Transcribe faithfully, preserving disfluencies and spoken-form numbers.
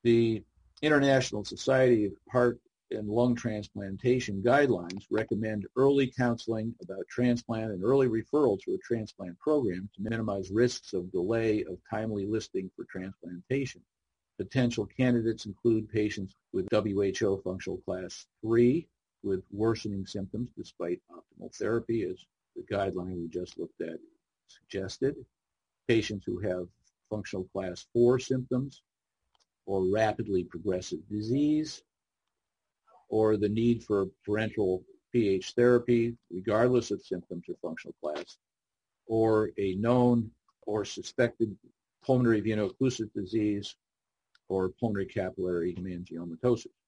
The International Society of Heart and Lung Transplantation guidelines recommend early counseling about transplant and early referral to a transplant program to minimize risks of delay of timely listing for transplantation. Potential candidates include patients with W H O functional class three with worsening symptoms despite optimal therapy, as the guideline we just looked at suggested, patients who have functional class four symptoms or rapidly progressive disease, or the need for parenteral P H therapy regardless of symptoms or functional class, or a known or suspected pulmonary veno-occlusive disease or pulmonary capillary hemangiomatosis.